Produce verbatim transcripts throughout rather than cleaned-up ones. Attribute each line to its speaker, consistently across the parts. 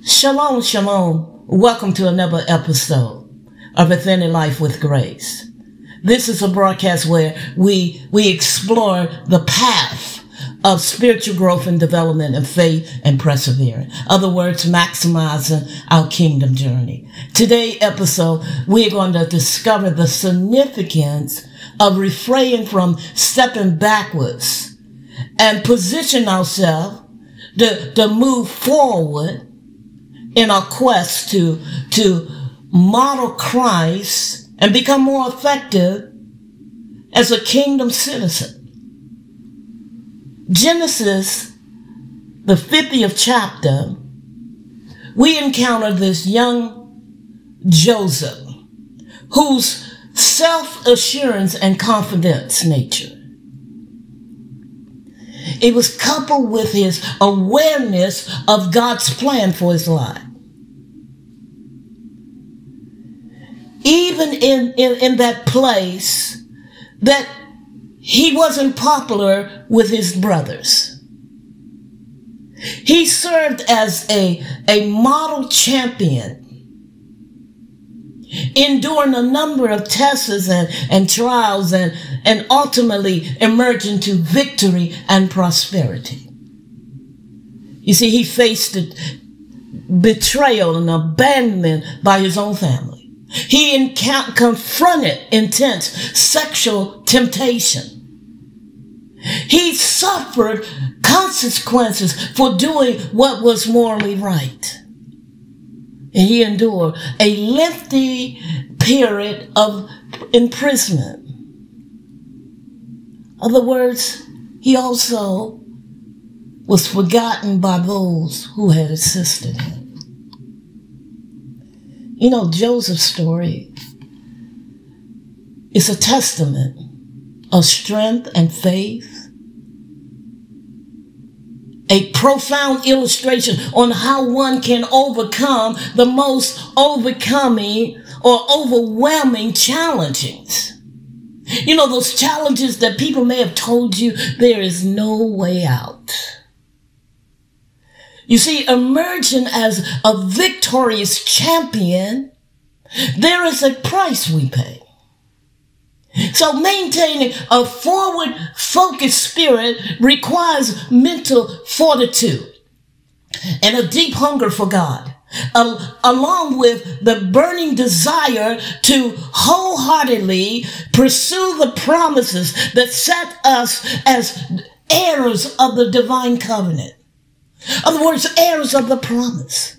Speaker 1: Shalom, shalom. Welcome to another episode of Authentic Life with Grace. This is a broadcast where we we explore the path of spiritual growth and development of faith and perseverance. In other words, maximizing our kingdom journey. Today's episode, we're going to discover the significance of refraining from stepping backwards and position ourselves to, to move forward in our quest to, to model Christ and become more effective as a kingdom citizen. Genesis, the fiftieth chapter, we encounter this young Joseph, whose self-assurance and confidence nature, it was coupled with his awareness of God's plan for his life. Even in, in, in that place that he wasn't popular with his brothers. He served as a, a model champion, enduring a number of tests and, and trials and, and ultimately emerging to victory and prosperity. You see, he faced betrayal and abandonment by his own family. He encountered, confronted intense sexual temptation. He suffered consequences for doing what was morally right. And he endured a lengthy period of imprisonment. In other words, he also was forgotten by those who had assisted him. You know, Joseph's story is a testament of strength and faith, a profound illustration on how one can overcome the most overcoming or overwhelming challenges. You know, those challenges that people may have told you there is no way out. You see, emerging as a victorious champion, there is a price we pay. So maintaining a forward-focused spirit requires mental fortitude and a deep hunger for God, al- along with the burning desire to wholeheartedly pursue the promises that set us as heirs of the divine covenant. In other words, heirs of the promise.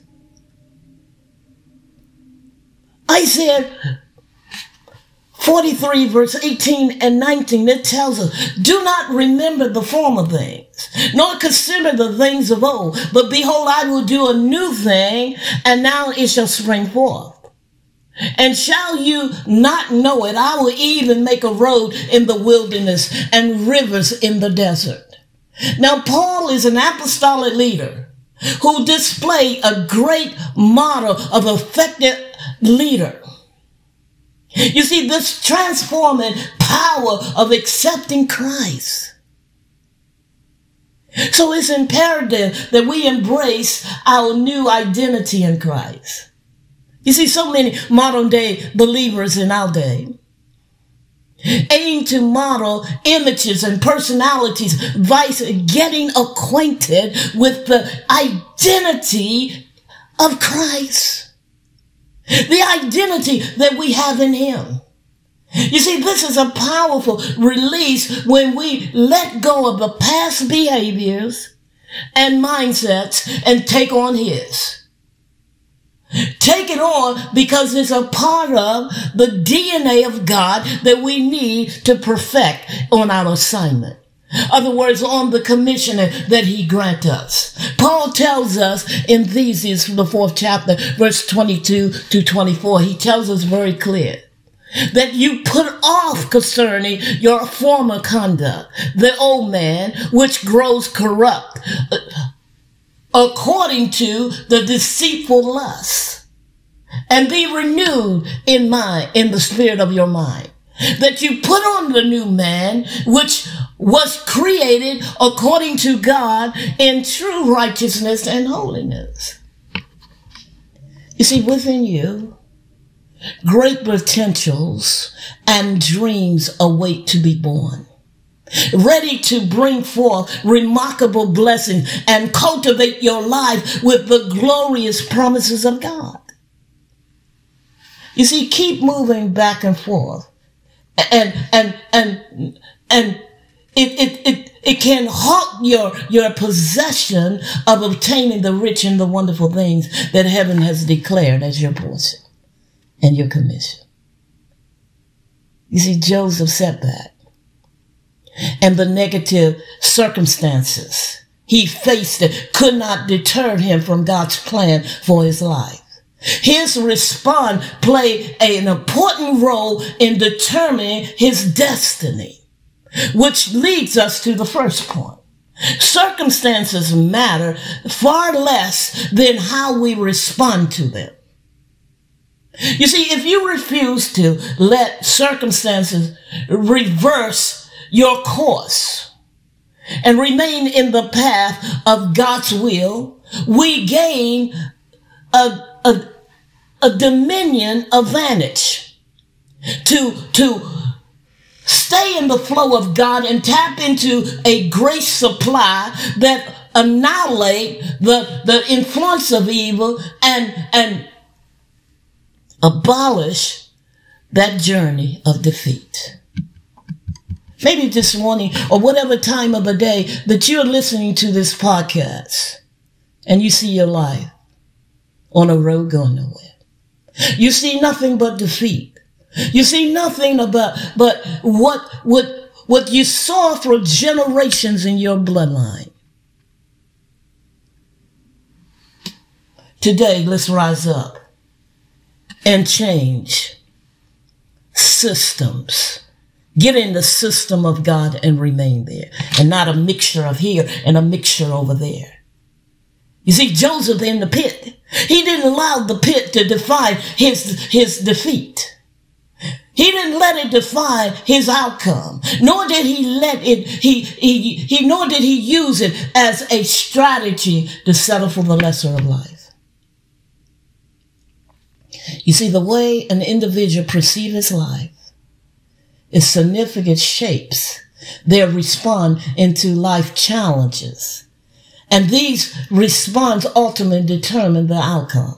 Speaker 1: Isaiah forty-three, verse eighteen and nineteen, it tells us, do not remember the former things, nor consider the things of old. But behold, I will do a new thing, and now it shall spring forth. And shall you not know it? I will even make a road in the wilderness and rivers in the desert. Now, Paul is an apostolic leader who displayed a great model of effective leader. You see, this transforming power of accepting Christ. So it's imperative that we embrace our new identity in Christ. You see, so many modern day believers in our day aim to model images and personalities, vice getting acquainted with the identity of Christ. The identity that we have in him. You see, this is a powerful release when we let go of the past behaviors and mindsets and take on his. Take it on because it's a part of the D N A of God that we need to perfect on our assignment. In other words, on the commission that he grant us. Paul tells us in Ephesians, the fourth chapter, verse twenty-two to twenty-four, he tells us very clear that you put off concerning your former conduct, the old man, which grows corrupt, according to the deceitful lust, and be renewed in mind, in the spirit of your mind, that you put on the new man, which was created according to God in true righteousness and holiness. You see, within you, great potentials and dreams await to be born, ready to bring forth remarkable blessings and cultivate your life with the glorious promises of God. You see, keep moving back and forth, and and and and it it it, it can halt your your possession of obtaining the rich and the wonderful things that heaven has declared as your portion and your commission. You see, Joseph sat back, and the negative circumstances he faced it could not deter him from God's plan for his life. His response played an important role in determining his destiny, which leads us to the first point. Circumstances matter far less than how we respond to them. You see, if you refuse to let circumstances reverse your course and remain in the path of God's will, we gain a, a, a dominion advantage to, to stay in the flow of God and tap into a grace supply that annihilate the, the influence of evil and, and abolish that journey of defeat. Maybe this morning or whatever time of the day that you're listening to this podcast and you see your life on a road going nowhere. You see nothing but defeat. You see nothing about but what what what you saw for generations in your bloodline. Today, let's rise up and change systems. Get in the system of God and remain there, and not a mixture of here and a mixture over there. You see, Joseph in the pit, he didn't allow the pit to define his, his defeat. He didn't let it define his outcome, nor did he let it, he, he, he, nor did he use it as a strategy to settle for the lesser of life. You see, the way an individual perceives his life is significant shapes their response into life challenges. And these responses ultimately determine the outcome.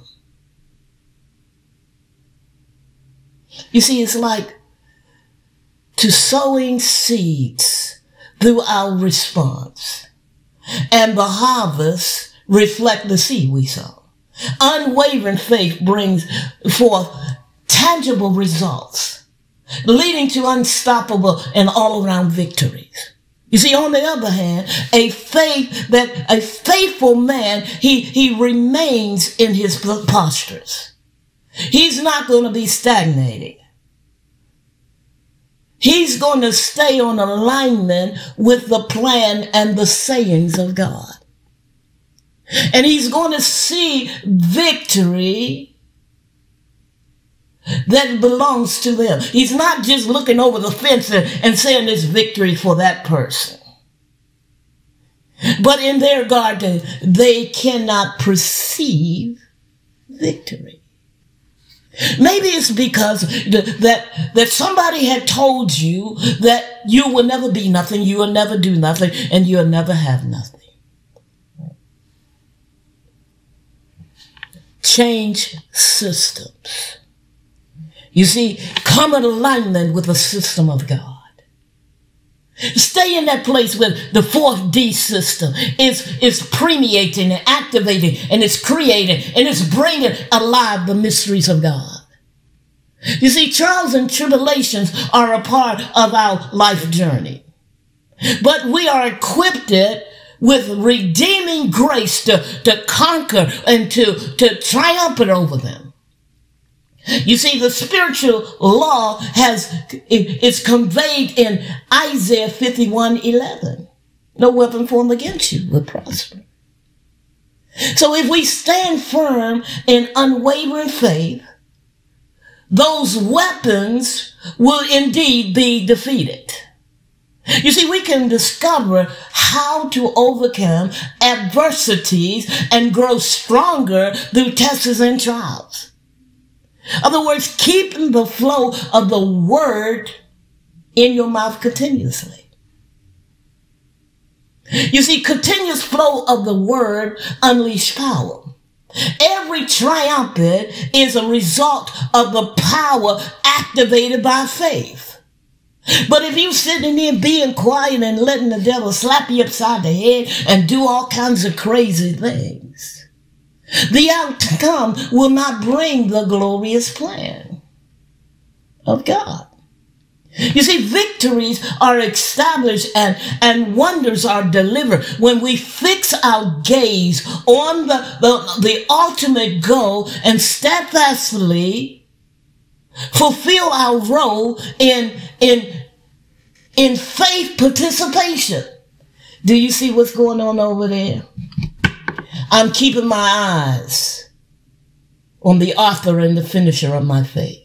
Speaker 1: You see, it's like to sowing seeds through our response. And the harvest reflect the seed we sow. Unwavering faith brings forth tangible results, leading to unstoppable and all-around victories. You see, on the other hand, a faith that a faithful man, he, he remains in his postures. He's not going to be stagnating. He's going to stay on alignment with the plan and the sayings of God. And he's going to see victory that belongs to them. He's not just looking over the fence and saying it's victory for that person. But in their garden, they cannot perceive victory. Maybe it's because that, that somebody had told you that you will never be nothing, you will never do nothing, and you'll never have nothing. Change systems. You see, come in alignment with the system of God. Stay in that place where the fourth D system is, is permeating and activating and it's creating and it's bringing alive the mysteries of God. You see, trials and tribulations are a part of our life journey. But we are equipped with redeeming grace to, to conquer and to, to triumph over them. You see, the spiritual law has is conveyed in Isaiah fifty-one eleven. No weapon formed against you will prosper. So if we stand firm in unwavering faith, those weapons will indeed be defeated. You see, we can discover how to overcome adversities and grow stronger through tests and trials. In other words, keeping the flow of the word in your mouth continuously. You see, continuous flow of the word unleash power. Every triumph is a result of the power activated by faith. But if you sitting there being quiet and letting the devil slap you upside the head and do all kinds of crazy things, the outcome will not bring the glorious plan of God. You see, victories are established and, and wonders are delivered when we fix our gaze on the, the, the ultimate goal and steadfastly fulfill our role in, in, in faith participation. Do you see what's going on over there? I'm keeping my eyes on the author and the finisher of my faith.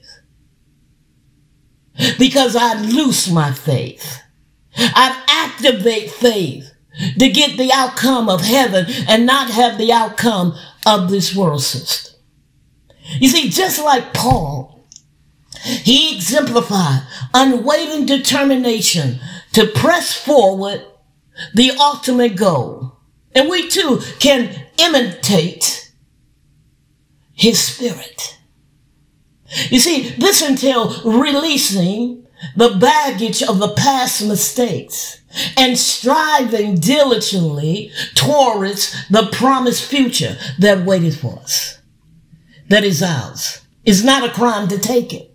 Speaker 1: Because I loose my faith. I activate faith to get the outcome of heaven and not have the outcome of this world system. You see, just like Paul, he exemplified unwavering determination to press forward the ultimate goal. And we too can imitate his spirit. You see, this entails releasing the baggage of the past mistakes and striving diligently towards the promised future that waited for us, that is ours. It's not a crime to take it.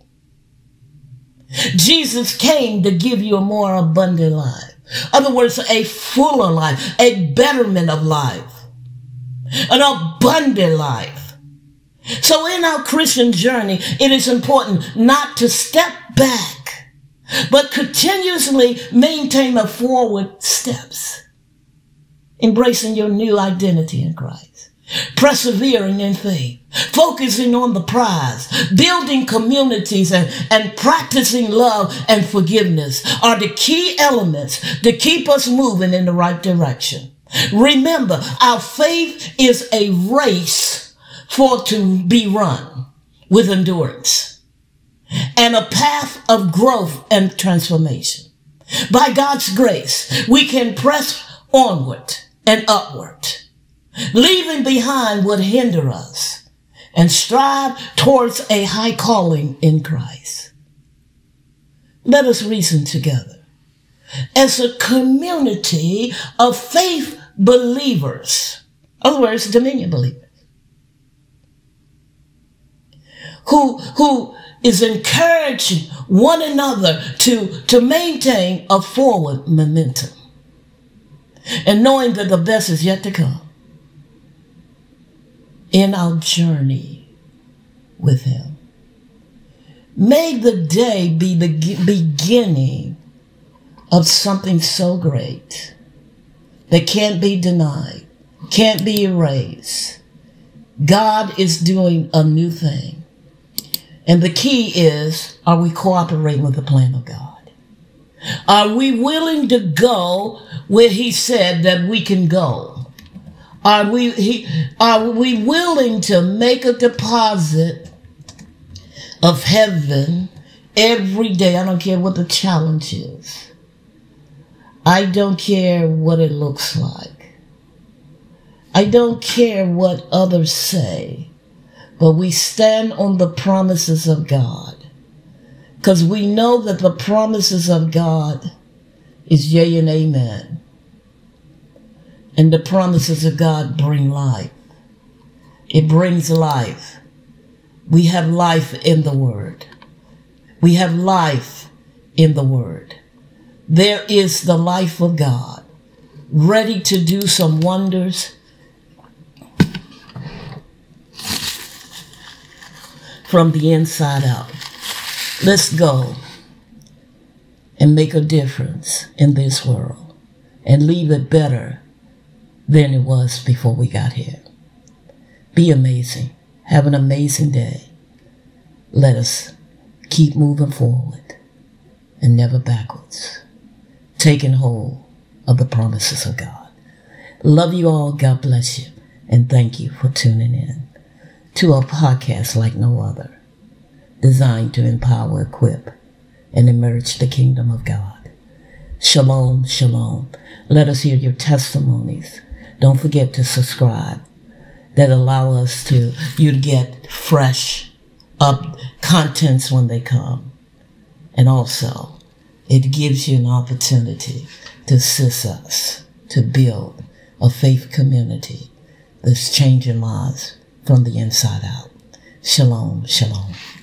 Speaker 1: Jesus came to give you a more abundant life. In other words, a fuller life, a betterment of life, an abundant life. So in our Christian journey, it is important not to step back, but continuously maintain the forward steps, embracing your new identity in Christ, persevering in faith, focusing on the prize, building communities, and, and practicing love and forgiveness are the key elements to keep us moving in the right direction. Remember, our faith is a race for to be run with endurance and a path of growth and transformation. By God's grace, we can press onward and upward, leaving behind what hinder us and strive towards a high calling in Christ. Let us reason together as a community of faith believers, in other words, dominion believers, who, who is encouraging one another to, to maintain a forward momentum and knowing that the best is yet to come in our journey with Him. May the day be the beginning of something so great that can't be denied, can't be erased. God is doing a new thing. And the key is, are we cooperating with the plan of God? Are we willing to go where He said that we can go? Are we, he, are we willing to make a deposit of heaven every day? I don't care what the challenge is. I don't care what it looks like. I don't care what others say. But we stand on the promises of God, because we know that the promises of God is yea and amen. And the promises of God bring life. It brings life. We have life in the Word. We have life in the Word. There is the life of God, ready to do some wonders from the inside out. Let's go and make a difference in this world and leave it better than it was before we got here. Be amazing. Have an amazing day. Let us keep moving forward and never backwards. taking hold of the promises of God. Love you all. God bless you. And thank you for tuning in to a podcast like no other, designed to empower, equip, and emerge the kingdom of God. Shalom, shalom. Let us hear your testimonies. Don't forget to subscribe. That allow us to you to get fresh up contents when they come. And also, it gives you an opportunity to assist us to build a faith community that's changing lives from the inside out. Shalom, shalom.